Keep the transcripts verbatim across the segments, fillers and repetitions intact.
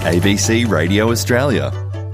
A B C Radio Australia.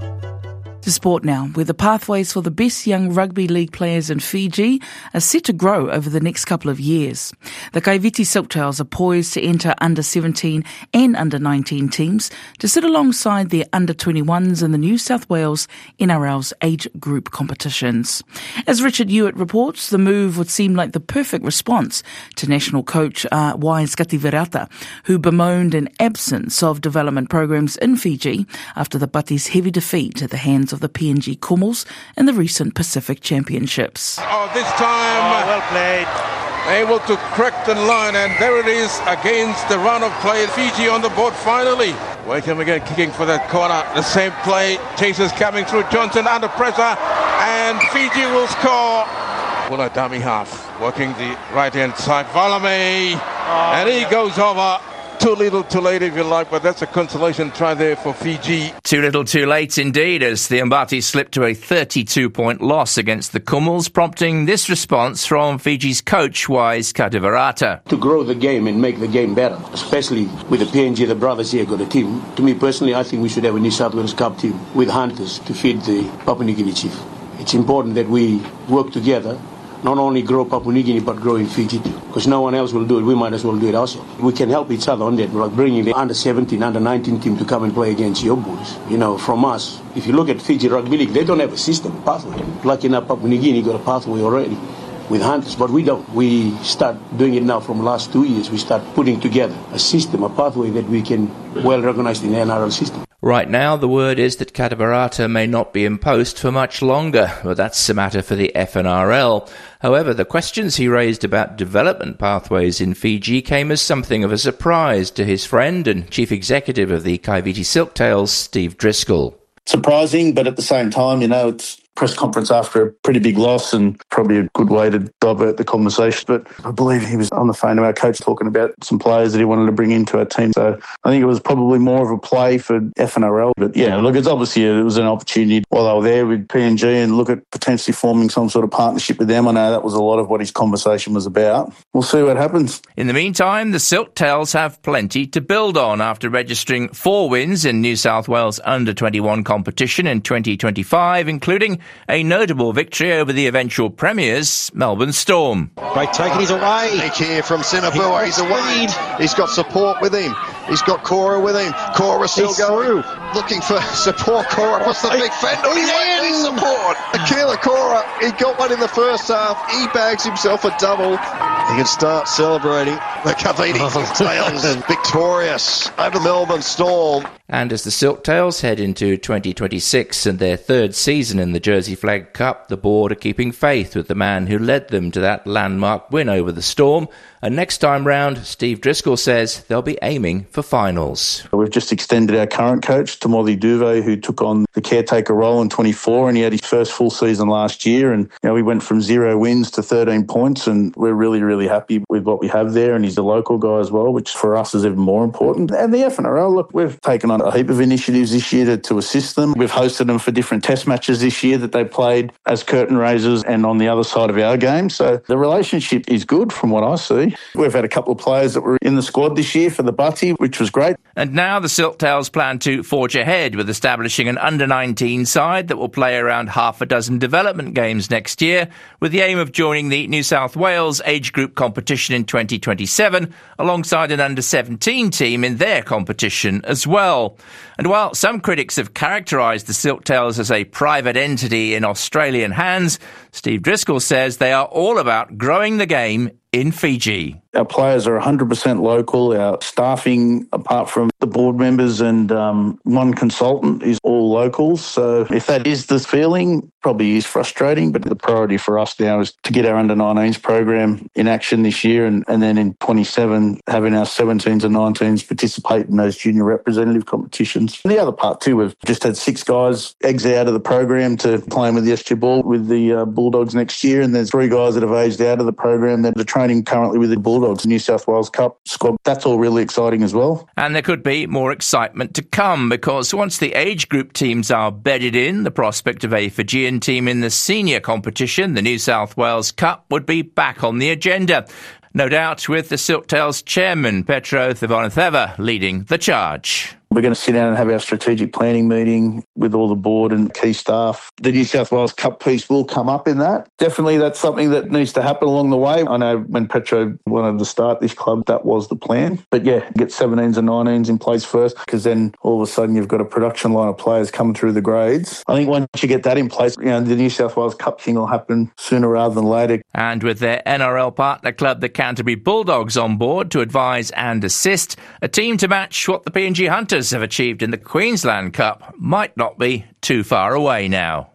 To sport now, where the pathways for the best young rugby league players in Fiji are set to grow over the next couple of years. The Kaiviti Silktails are poised to enter under seventeen and under nineteen teams to sit alongside their under twenty-ones in the New South Wales N R L's age group competitions. As Richard Hewitt reports, the move would seem like the perfect response to national coach uh, Wais Kativirata, who bemoaned an absence of development programs in Fiji after the Butties' heavy defeat at the hands of the P N G Kumuls in the recent Pacific Championships. Oh, this time, oh, well played. Able to crack the line, and there it is against the run of play. Fiji on the board finally. Wakeham again kicking for that corner. The same play. Chasers coming through. Johnson under pressure, and Fiji will score. Well, a dummy half working the right hand side. Valame, oh, and he yeah. goes over. Too little, too late, if you like, but that's a consolation try there for Fiji. Too little, too late indeed, as the Mbati slipped to a thirty-two point loss against the Kumuls, prompting this response from Fiji's coach, Wais Kativirata. To grow the game and make the game better, especially with the P N G, the brothers here got a team. To me personally, I think we should have a New South Wales Cup team with hunters to feed the Papua New Guinea chief. It's important that we work together. Not only grow Papua New Guinea, but grow in Fiji too. Because no one else will do it, we might as well do it ourselves. We can help each other on that, like bringing the under seventeen, under nineteen team to come and play against your boys. You know, from us, if you look at Fiji Rugby League, they don't have a system, a pathway. Lucky enough, Papua New Guinea got a pathway already with hunters, but we don't. We start doing it now from the last two years. We start putting together a system, a pathway that we can well recognize in the N R L system. Right now, the word is that Kativirata may not be in post for much longer, but that's a matter for the F N R L. However, the questions he raised about development pathways in Fiji came as something of a surprise to his friend and chief executive of the Kaiviti Silktails, Steve Driscoll. Surprising, but at the same time, you know, it's press conference after a pretty big loss and probably a good way to divert the conversation. But I believe he was on the phone to our coach talking about some players that he wanted to bring into our team. So I think it was probably more of a play for F N R L. But yeah, look, it's obviously it was an opportunity while they were there with P N G and look at potentially forming some sort of partnership with them. I know that was a lot of what his conversation was about. We'll see what happens. In the meantime, the Silktails have plenty to build on after registering four wins in New South Wales under twenty-one competition in twenty twenty-five, including a notable victory over the eventual premiers, Melbourne Storm. Great taking, he's away. Nick here from Sinabua, he's away. He's got support with him. He's got Cora with him. Cora still he's going. Through. Looking for support. Cora across the big fender. He's in support. Akila Cora, he got one in the first half. He bags himself a double. He can start celebrating. The Kaiviti Silktails victorious over Melbourne Storm. And as the Silktails head into twenty twenty-six and their third season in the Jersey Flag Cup, the board are keeping faith with the man who led them to that landmark win over the Storm. And next time round, Steve Driscoll says they'll be aiming for finals. We've just extended our current coach, Tamoli Duve, who took on the caretaker role in twenty-four, and he had his first full season last year. And you know, we went from zero wins to thirteen points, and we're really, really happy with what we have there. And he's a local guy as well, which for us is even more important. And the F N R L, look, we've taken on a heap of initiatives this year to, to assist them. We've hosted them for different test matches this year that they played as curtain raisers and on the other side of our game. So the relationship is good from what I see. We've had a couple of players that were in the squad this year for the Butty, which was great. And now the Silktails plan to forge ahead with establishing an under nineteen side that will play around half a dozen development games next year, with the aim of joining the New South Wales age group competition in twenty twenty-seven, alongside an under seventeen team in their competition as well. And while some critics have characterised the Silktails as a private entity in Australian hands, Steve Driscoll says they are all about growing the game in Fiji. Our players are one hundred percent local. Our staffing, apart from the board members and um, one consultant, is all locals. So if that is the feeling, probably is frustrating, but the priority for us now is to get our under nineteens program in action this year, and, and then in twenty-seven, having our seventeens and nineteens participate in those junior representative competitions. And the other part too, we've just had six guys exit out of the program to playing with the S G Ball with the uh, Bulldogs next year, and there's three guys that have aged out of the program that are training currently with the Bulldogs New South Wales Cup squad. That's all really exciting as well. And there could be more excitement to come, because once the age group teams are bedded in, the prospect of a Fijian team in the senior competition, the New South Wales Cup, would be back on the agenda. No doubt with the Silktails chairman, Petro Thivonatheva, leading the charge. We're going to sit down and have our strategic planning meeting with all the board and key staff. The New South Wales Cup piece will come up in that. Definitely that's something that needs to happen along the way. I know when Petro wanted to start this club, that was the plan. But yeah, get seventeens and nineteens in place first, because then all of a sudden you've got a production line of players coming through the grades. I think once you get that in place, you know, the New South Wales Cup thing will happen sooner rather than later. And with their N R L partner club, the Canterbury Bulldogs, on board to advise and assist, a team to match what the P N G Hunters have achieved in the Queensland Cup might not be too far away now.